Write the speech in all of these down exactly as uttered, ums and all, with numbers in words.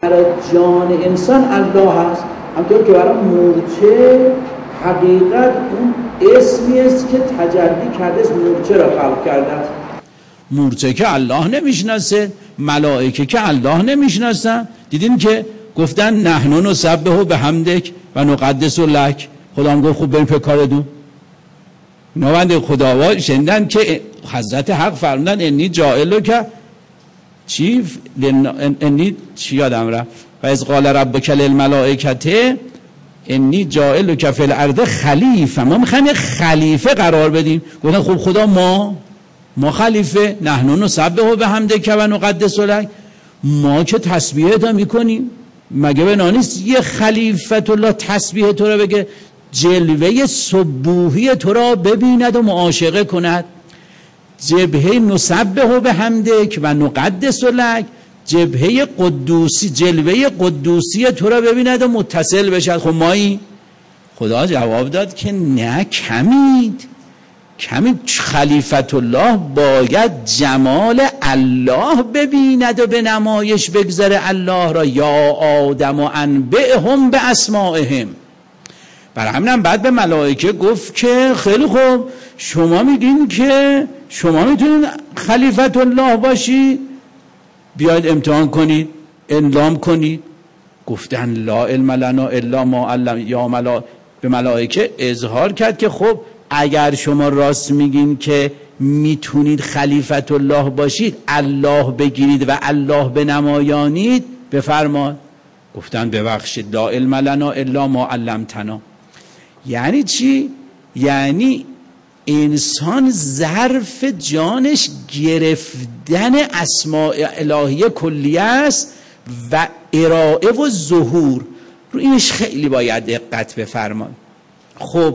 برای جان انسان الله هست، همطور که برای مورچه حقیقت اون اسمی است که تجلی کرده است، مورچه را خلق کرده است. مورچه که الله نمیشناسه، ملائکه که الله نمیشناسن. دیدیم که گفتن نحن نسبح بحمدک و نقدس لک. خدا هم گفت خوب بریم پی کارتون. نوند خداوند شنیدن که حضرت حق فرمودن انی جاعل که چی انی چی یادم رفت و از قال ربک للملائکه انی جاعل که فی الارض خلیفه، ما میخوایم خلیفه قرار بدیم. گفتن خب خدا ما ما خلیفه، نحن نسبح بحمدک و نقدس لک، ما که تسبیحت هم میکنیم، مگه بنا نیست یه خلیفت الله تسبیح تو را بگه، جلوه سبوحی تو را ببیند و معاشقه کند. جبهه نسبح بحمدک و نقدس لک، جبهه قدوسی، جلوه قدوسی تو را ببیند و متصل بشد. خب مایی؟ خدا جواب داد که نه، کمید کمی. خلیفت الله باید جمال الله ببیند و به نمایش بگذاره الله را. یا آدم و انبئهم به اسمائهم. برای همینم بعد به ملائکه گفت که خیلی خوب، شما میگین که شما میتونید خلیفت الله باشید، بیاید امتحان کنید، اعلام کنید. گفتن لا علم لنا الا ما علم. یا ملا به ملائکه اظهار کرد که خب اگر شما راست میگین که میتونید خلیفت الله باشید، الله بگیرید و الله بنمایانید، بفرماد. گفتن ببخشید لا علم لنا الا ما علمتنا. یعنی چی؟ یعنی انسان ظرف جانش گرفتن اسماء الهیه کلیه است و ارائه و ظهور رو اینش خیلی باید دقت بفرمایید. خب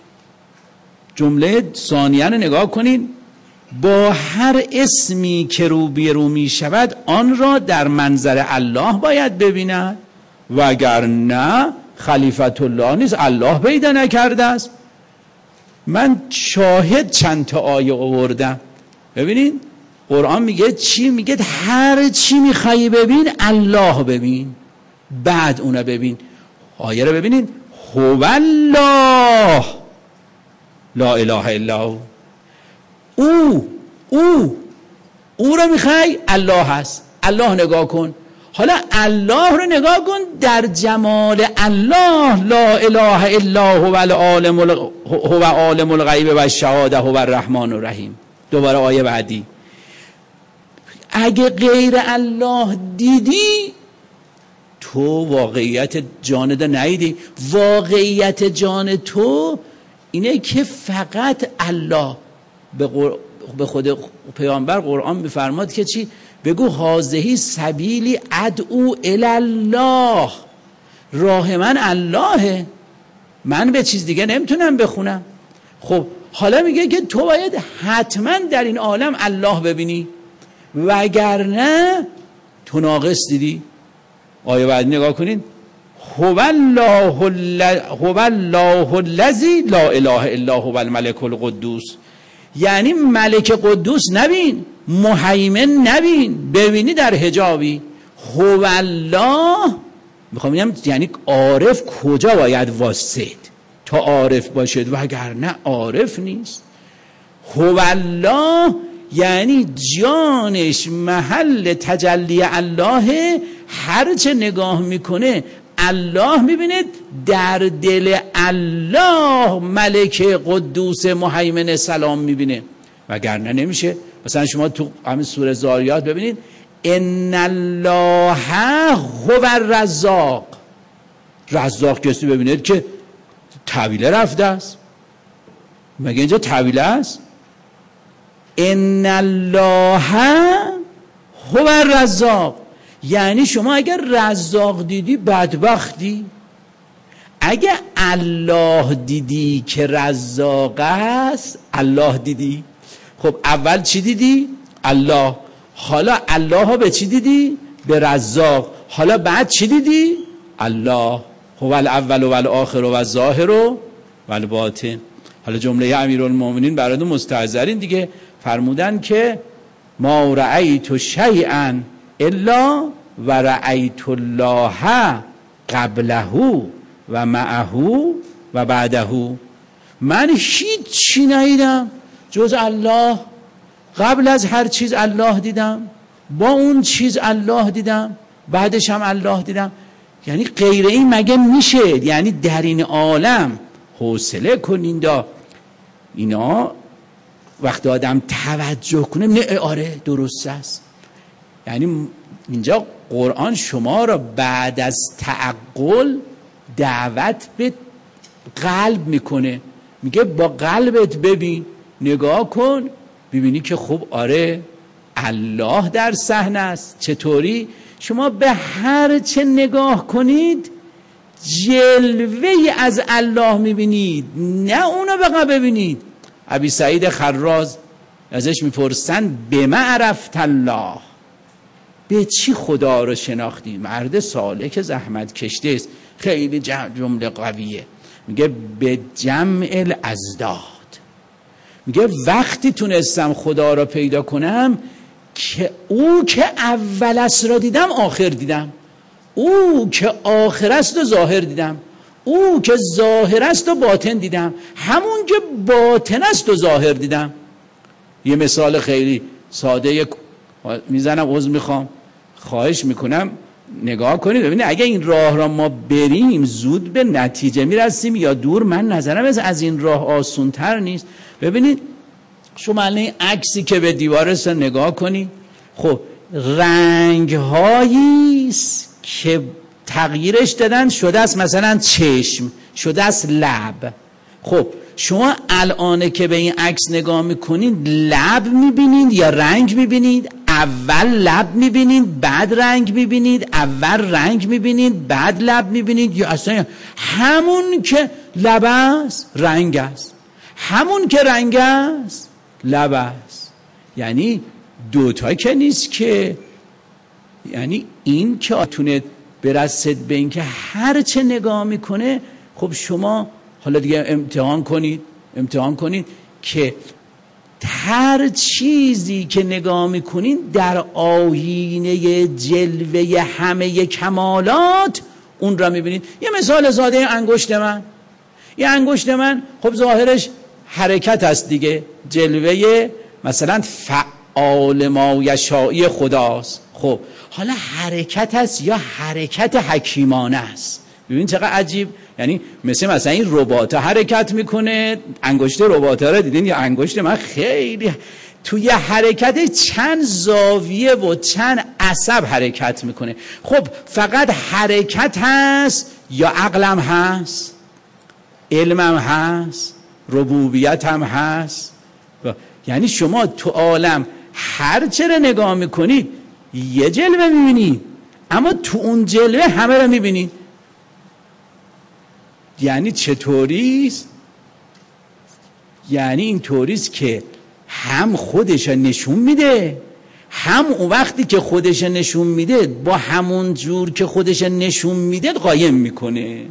جمله ثانیه رو نگاه کنید. با هر اسمی که رو بی رو می شود آن را در منظر الله باید ببیند، و اگر نه خلیفت الله نیست، الله پیدا نکرده است. من شاهد چند تا آیه آوردم. ببینید قرآن میگه چی؟ میگه هر چی میخوایی ببین الله ببین، بعد اونو ببین. آیه رو ببینید، هو الله لا اله الا هو. او او او رو میخوای، الله هست. الله نگاه کن. حالا الله رو نگاه کن در جمال الله. لا اله الا هو العالم هو عالم الغیب و الشهاده هو الرحمن الرحیم. دوباره آیه بعدی. اگه غیر الله دیدی، تو واقعیت جانت ندیدی. واقعیت جان تو اینه که فقط الله. به, قر... به خود پیامبر قرآن میفرماد که چی؟ بگو هازهی سبیلی ادعو الالله. راه من اللهه، من به چیز دیگه نمیتونم بخونم. خب حالا میگه که تو باید حتما در این عالم الله ببینی، وگرنه تو ناقص دیدی. آیه بعد نگاه کنید. هو الله الذی لا اله الا هو الملک القدوس. یعنی ملک قدوس نبین، مهیمن نبین، ببینی در حجابی. هو الله میخوام بگم یعنی عارف کجا باید واسید تا عارف باشد، وگرنه عارف نیست. هو الله یعنی جانش محل تجلی الله، هرچه نگاه میکنه الله میبینه. در دل الله ملک قدوس مهیمن سلام میبینه، وگرنه نمیشه. مثلا شما تو همین سوره زاریات ببینید، ان الله هو الرزاق. رزاق کسی ببینید که طویله رفته است، مگه اینجا طویله است؟ ان الله هو الرزاق. یعنی شما اگر رزاق دیدی بدبختی. اگه الله دیدی که رزاق است، الله دیدی. خب اول چی دیدی؟ الله. حالا الله ها به چی دیدی؟ به رزاق. حالا بعد چی دیدی؟ الله هو الاول و الاخر و الظاهر و الباطن. حالا جمله امیرالمومنین براتون مستحضرین دیگه، فرمودن که ما رأیت شیئا الا و رأیت الله قبله و معه و بعده. من هیچ چی ندیدم جز الله. قبل از هر چیز الله دیدم، با اون چیز الله دیدم، بعدش هم الله دیدم. یعنی غیر این مگه میشه؟ یعنی در این عالم حوصله کنین دا اینا وقتی آدم توجه کنه نه آره درست است. یعنی اینجا قرآن شما را بعد از تعقل دعوت به قلب میکنه، میگه با قلبت ببین، نگاه کن، ببینی که خب آره الله در صحنه است. چطوری؟ شما به هر چه نگاه کنید جلوه‌ای از الله میبینید، نه اونو بقى ببینید. ابی سعید خراز ازش میپرسن به ما عرفت الله، به چی خدا رو شناختی؟ مرد سالک زحمت کشته است، خیلی جمله قویه. میگه به جمع الازداد. میگه وقتی تونستم خدا رو پیدا کنم که او که اول است را دیدم آخر دیدم، او که آخر است و ظاهر دیدم، او که ظاهر است و باطن دیدم، همون که باطن است و ظاهر دیدم. یه مثال خیلی ساده میزنم، عذر میخوام، خواهش میکنم نگاه کنید ببینید اگه این راه را ما بریم زود به نتیجه میرسیم یا دور. من نظرم از این راه آسان تر نیست. ببینید شما الان این عکسی که به دیوارش نگاه کنید، خب رنگ هاییست که تغییرش دادن، شده است مثلا چشم، شده است لب. خب شما الان که به این عکس نگاه میکنید لب میبینید یا رنگ میبینید؟ اول لب میبینید بعد رنگ میبینید؟ اول رنگ میبینید بعد لب میبینید؟ یا اصلا همون که لب است رنگ است، همون که رنگ است لب است. یعنی دوتا که نیست که، یعنی این که آتونه برسد به این که هر چه نگاه میکنه. خب شما حالا دیگه امتحان کنید، امتحان کنید که هر چیزی که نگاه میکنید در آیینه جلوه همه کمالات اون را میبینید. یه مثال ساده، انگشت من، یه انگشت من خب ظاهرش حرکت است دیگه، جلوه مثلا فعال ما یشائی خداست. خب حالا حرکت است یا حرکت حکیمانه است؟ ببین چقدر عجیب. یعنی مثل مثلا این ربات حرکت میکنه، انگشت ربات رو دیدین یا انگشت من خیلی توی حرکت چند زاویه و چند عصب حرکت میکنه. خب فقط حرکت هست یا عقلم هست، علمم هست، ربوبیت هم هست؟ یعنی شما تو عالم هر چه رو نگاه میکنید یه جلوه میبینید، اما تو اون جلوه همه رو میبینید. یعنی چطوریست؟ یعنی این طوریست که هم خودش نشون میده، هم اون وقتی که خودش نشون میده با همون جور که خودش نشون میده قایم میکنه.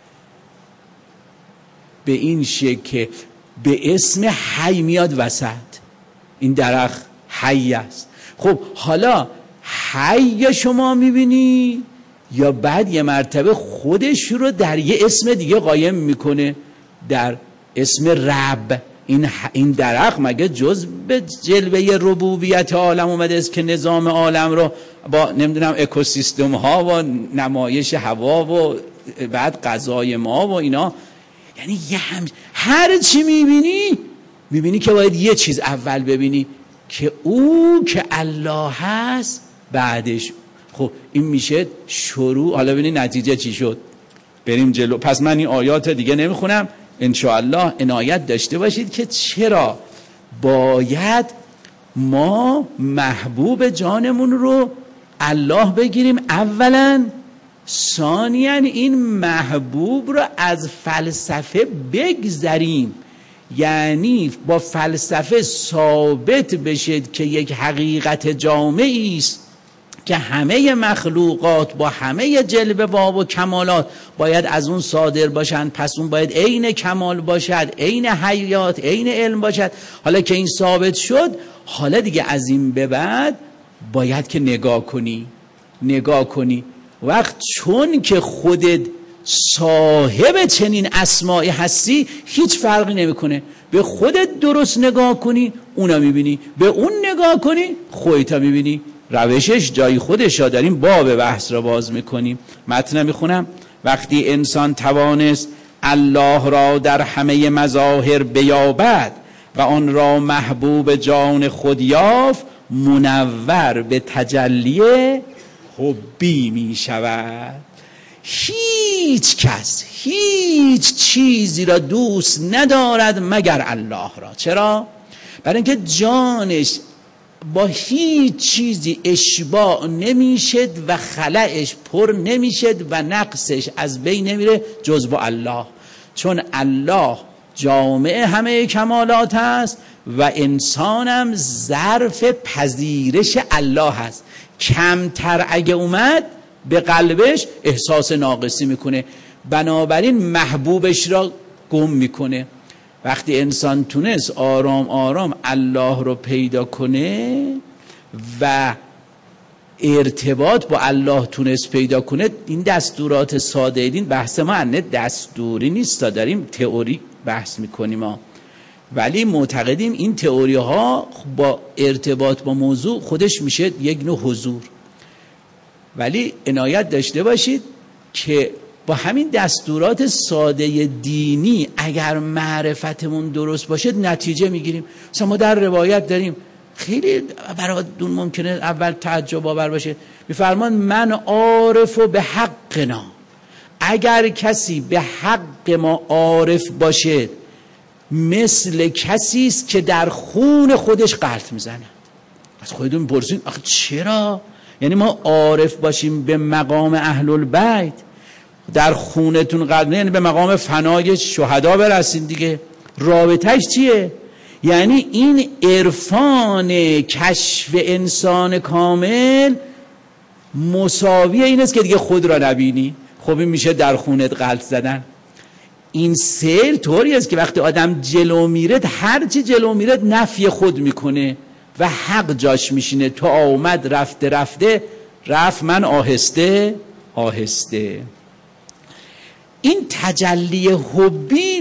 به این شکل که به اسم حی میاد وسط. این درخت حی است. خب حالا حی شما میبینی یا بعد یه مرتبه خودش رو در یه اسم دیگه قایم میکنه، در اسم رب. این این درخت مگه جز به جلوه ربوبیت عالم اومده است که نظام عالم رو با نمیدونم اکوسیستم ها و نمایش هوا و بعد غذای ما و اینا، یعنی یه هم هر چی میبینی میبینی که باید یه چیز اول ببینی که او که الله هست بعدش. خب این میشه شروع. حالا ببینید نتیجه چی شد، بریم جلو. پس من این آیات دیگه نمیخونم، انشاءالله عنایت داشته باشید که چرا باید ما محبوب جانمون رو الله بگیریم اولا، ثانیاً این محبوب رو از فلسفه بگذریم. یعنی با فلسفه ثابت بشید که یک حقیقت جامعی است که همه مخلوقات با همه جلوه ها و کمالات باید از اون صادر باشند، پس اون باید عین کمال باشد، عین حیات، عین علم باشد. حالا که این ثابت شد، حالا دیگه از این به بعد باید که نگاه کنی نگاه کنی. وقت چون که خودت صاحب چنین اسماعی هستی هیچ فرقی نمیکنه. به خودت درست نگاه کنی اونا میبینی، به اون نگاه کنی خودتا میبینی. روشش جای خودش. داریم باب بحث را باز میکنیم. متن میخونم. وقتی انسان توانست الله را در همه مظاهر بیابد و آن را محبوب جان خود یافت، منور به تجلی حبی می شود. هیچ کس هیچ چیزی را دوست ندارد مگر الله را. چرا؟ برای اینکه جانش با هیچ چیزی اشباع نمیشد و خلأش پر نمیشد و نقصش از بین نمیره جز با الله. چون الله جامع همه کمالات است و انسانم ظرف پذیرش الله هست. کمتر اگه اومد به قلبش احساس ناقصی میکنه، بنابراین محبوبش را گم میکنه. وقتی انسان تونست آرام آرام الله رو پیدا کنه و ارتباط با الله تونست پیدا کنه، این دستورات ساده دین، بحث ما انه دستوری نیست، داریم تئوری بحث میکنیم ما، ولی معتقدیم این تئوری ها با ارتباط با موضوع خودش میشه یک نوع حضور. ولی عنایت داشته باشید که با همین دستورات ساده دینی اگر معرفتمون درست باشه نتیجه میگیریم. مثلا ما در روایت داریم، خیلی براتون ممکنه اول تعجب آور باشه، میفرمان من عارف به حقنا، اگر کسی به حق ما عارف باشه مثل کسی است که در خون خودش غلط میزنه. از خودتون میپرسین آخه چرا؟ یعنی ما عارف باشیم به مقام اهل البیت در خونتون غلط، یعنی به مقام فنای شهدا برسین دیگه. رابطهش چیه؟ یعنی این عرفان کشف انسان کامل مساوی این است که دیگه خود را نبینی. خب این میشه در خونت غلط زدن. این سیر طوری است که وقتی آدم جلو میره هرچی جلو میره نفی خود میکنه و حق جاش میشینه. تو آمد رفته رفته رفت من آهسته آهسته. این تجلی حبی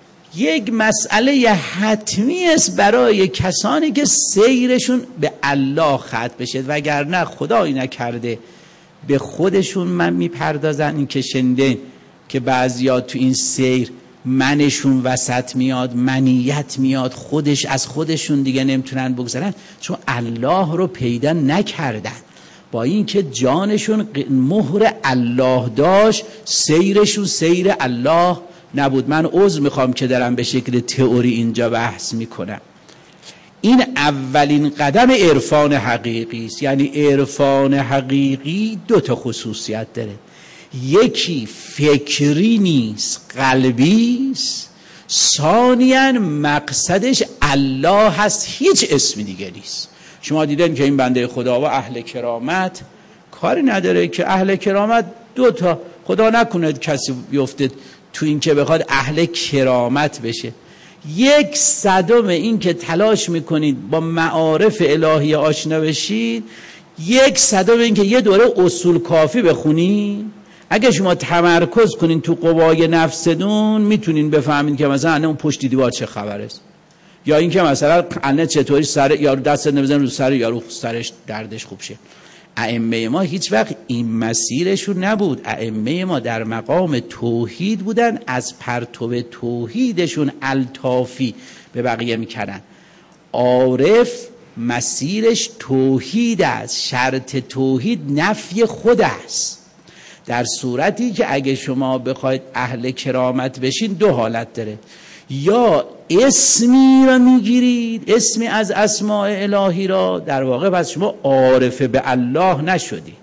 یک مسئله حتمی است برای کسانی که سیرشون به الله ختم بشه، وگرنه خدایی نکرده به خودشون من میپردازن. این که شنیدین که بعضیا تو این سیر منشون وسط میاد، منیت میاد، خودش از خودشون دیگه نمیتونن بگذارن چون الله رو پیدا نکردن. با این که جانشون مهر الله داشت سیرشون سیر الله نبود. من عذر میخوام که دارم به شکل تئوری اینجا بحث میکنم. این اولین قدم عرفان حقیقی است. یعنی عرفان حقیقی دو تا خصوصیت داره، یکی فکری نیست قلبی است، ثانیاً مقصدش الله هست، هیچ اسمی دیگه نیست. شما دیدن که این بنده خدا و اهل کرامت کاری نداره که اهل کرامت دو تا، خدا نکنه کسی بیفته تو این که بخواد اهل کرامت بشه. یک صدم این که تلاش میکنید با معارف الهی آشنا بشید، یک صدم این که یه دوره اصول کافی بخونید. اگه شما تمرکز کنین تو قوای نفستون میتونین بفهمین که مثلا اون پشت دیوار چه خبر است، یا این که مثلا انه چطوری سر یارو دست نمیزن رو سر یارو سرش دردش خوب شه. ائمه ما هیچ وقت این مسیرشون نبود. ائمه ما در مقام توحید بودن، از پرتو توحیدشون الطافی به بقیه میکردن. عارف مسیرش توحید است، شرط توحید نفی خود است. در صورتی که اگه شما بخواید اهل کرامت بشین دو حالت داره، یا اسمی را میگیرید، اسمی از اسماء الهی را، در واقع پس شما عارف به الله نشدید،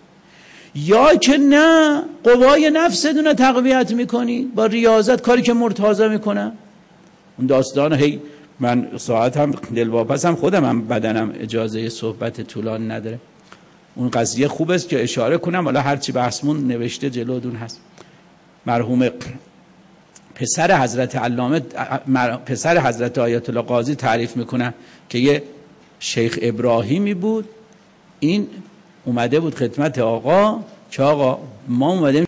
یا که نه قوای نفستون رو تقویت میکنید با ریاضت، کاری که مرتضی میکنم. اون داستان هی من ساعت هم دلواپسم، خودم هم بدنم اجازه صحبت طولانی نداره. اون قضیه خوب است که اشاره کنم، حالا هرچی بحثمون نوشته جلودون هست. مرحوم پسر حضرت علامه پسر حضرت آیت الله قاضی تعریف میکنن که یه شیخ ابراهیمی بود، این اومده بود خدمت آقا که آقا ما اومدیم